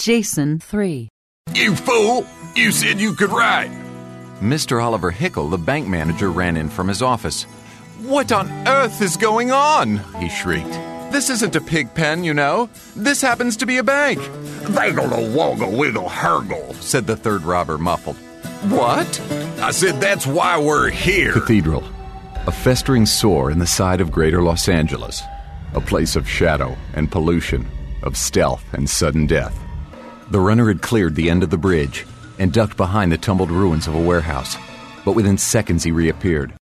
Jason 3. You fool! You said you could write! Mr. Oliver Hickle, the bank manager, ran in from his office. "What on earth is going on?" he shrieked. "This isn't a pig pen, you know. This happens to be a bank." "Waggle-a-woggle-wiggle-hergle," said the third robber, muffled. "What?" I said that's why we're here. Cathedral, a festering sore in the side of greater Los Angeles, a place of shadow and pollution, of stealth and sudden death. The runner had cleared the end of the bridge and ducked behind the tumbled ruins of a warehouse, but within seconds he reappeared.